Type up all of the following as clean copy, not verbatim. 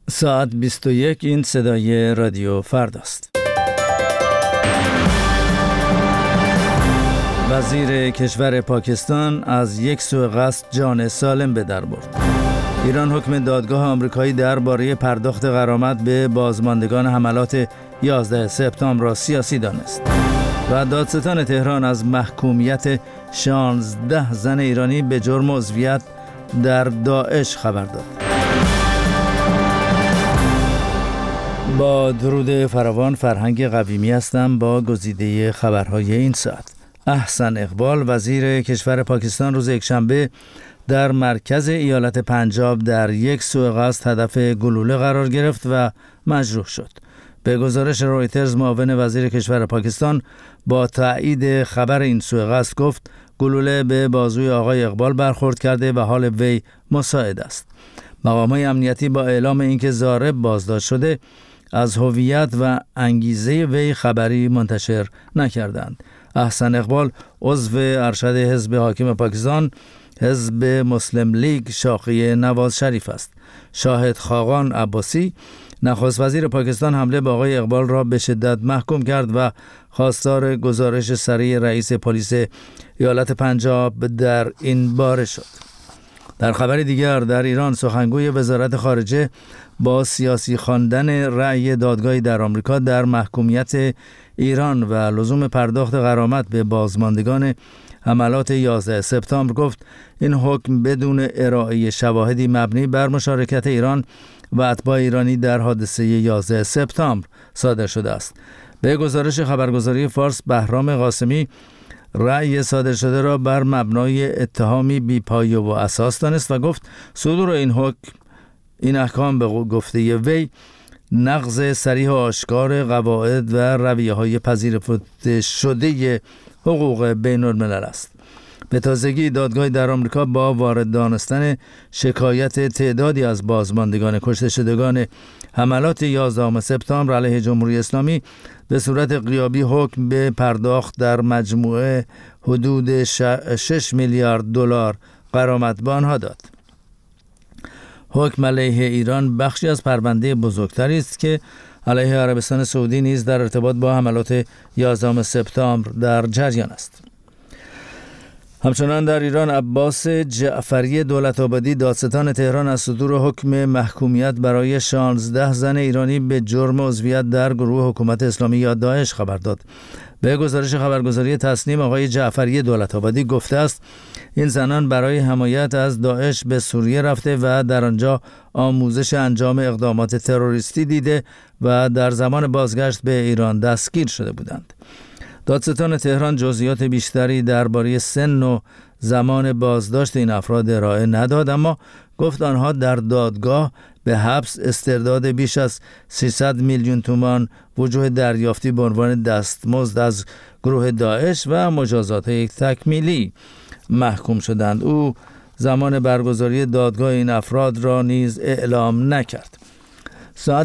ساعت 21 این صدای رادیو فرداست. وزیر کشور پاکستان از یک سوء قصد جان سالم به در برد. ایران حکم دادگاه آمریکایی درباره پرداخت غرامت به بازماندگان حملات 11 سپتامبر را سیاسی دانست. و دادستان تهران از محکومیت 16 زن ایرانی به جرم عضویت در داعش خبر داد. با درود فراوان، فرهنگ قویمی هستم با گزیده خبرهای این ساعت. احسن اقبال وزیر کشور پاکستان روز یکشنبه در مرکز ایالت پنجاب در یک سوء قصد هدف گلوله قرار گرفت و مجروح شد. به گزارش رویترز، معاون وزیر کشور پاکستان با تایید خبر این سوء قصد گفت گلوله به بازوی آقای اقبال برخورد کرده و حال وی مساعد است. مقامات امنیتی با اعلام اینکه ضارب بازداشت شده از هویت و انگیزه وی خبری منتشر نکردند. احسن اقبال عضو ارشد حزب حاکم پاکستان، حزب مسلم لیگ شاخه نواز شریف است. شاهد خاقان عباسی، نخست وزیر پاکستان، حمله به آقای اقبال را به شدت محکوم کرد و خواستار گزارش سریع رئیس پلیس ایالت پنجاب در این باره شد. در خبر دیگر، در ایران سخنگوی وزارت خارجه با سیاسی خواندن رأی دادگاهی در آمریکا در محکومیت ایران و لزوم پرداخت غرامت به بازماندگان حملات 11 سپتامبر گفت این حکم بدون ارائه شواهدی مبنی بر مشارکت ایران و اتباع ایرانی در حادثه 11 سپتامبر صادر شده است. به گزارش خبرگزاری فارس، بهرام قاسمی رأی صادر شده را بر مبنای اتهامی بی‌پایه و اساس دانست و گفت صدور این احکام به گفته وی نقض صریح و آشکار قواعد و رویه‌های پذیرفته شده حقوق بین الملل است. به تازگی دادگاهی در آمریکا با وارد دانستن شکایت تعدادی از بازماندگان کشته شدگان حملات 11 سپتامبر علیه جمهوری اسلامی به صورت غیابی حکم به پرداخت در مجموعه حدود 6 میلیارد دلار غرامت به آنها داد. حکم علیه ایران بخشی از پرونده بزرگتری است که علیه عربستان سعودی نیز در ارتباط با حملات 11 سپتامبر در جریان است. همچنان در ایران، عباس جعفری دولت‌آبادی، دادستان تهران، از صدور حکم محکومیت برای 16 زن ایرانی به جرم عضویت در گروه حکومت اسلامی یا داعش خبر داد. به گزارش خبرگزاری تسنیم، آقای جعفری دولت‌آبادی گفته است این زنان برای حمایت از داعش به سوریه رفته و در آنجا آموزش انجام اقدامات تروریستی دیده و در زمان بازگشت به ایران دستگیر شده بودند. دادستان تهران جزئیات بیشتری درباره سن و زمان بازداشت این افراد ارائه نداد، اما گفت آنها در دادگاه به حبس استرداد بیش از 300 میلیون تومان وجوه دریافتی به عنوان دستمزد از گروه داعش و مجازات یک تکمیلی محکوم شدند. او زمان برگزاری دادگاه این افراد را نیز اعلام نکرد. ساعت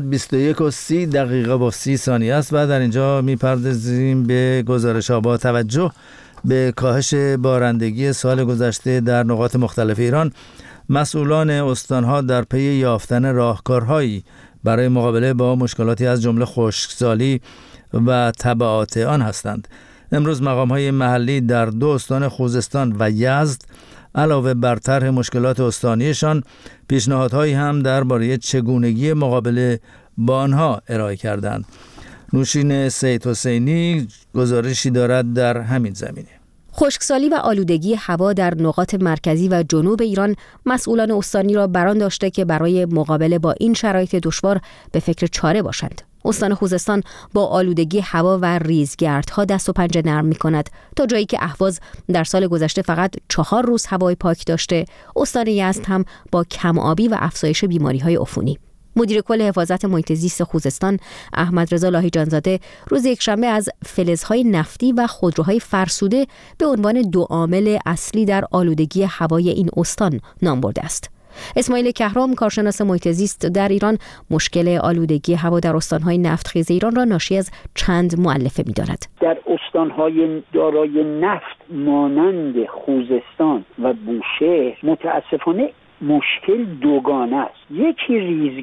21:30 است و در اینجا میپردازیم به گزارش‌ها. با توجه به کاهش بارندگی سال گذشته در نقاط مختلف ایران، مسئولان استانها در پی یافتن راهکارهایی برای مقابله با مشکلاتی از جمله خشکسالی و تبعات آن هستند. امروز مقام‌های محلی در 2 استان خوزستان و یزد علاوه بر طرح مشکلات استانیشان، پیشنهادهایی هم درباره چگونگی مقابله با آنها ارائه کردند. نوشین سید حسینی گزارشی دارد در همین زمینه. خشکسالی و آلودگی هوا در نقاط مرکزی و جنوب ایران مسئولان استانی را بران داشته که برای مقابله با این شرایط دشوار به فکر چاره باشند. استان خوزستان با آلودگی هوا و ریزگردها دست و پنجه نرم می‌کند، تا جایی که اهواز در سال گذشته فقط 4 روز هوای پاک داشته. استان یزد هم با کم‌آبی و افزایش بیماری‌های عفونی. مدیر کل حفاظت محیط زیست خوزستان احمد رضا لاهیجانزاده روز یکشنبه از فلزهای نفتی و خودروهای فرسوده به عنوان 2 عامل اصلی در آلودگی هوای این استان نام برده است. اسماعیل کهرام، کارشناس محیط زیست در ایران، مشکل آلودگی هوا در استانهای نفتخیز ایران را ناشی از چند مؤلفه می‌داند. در استانهای دارای نفت مانند خوزستان و بوشهر متاسفانه مشکل دوگانه است. یکی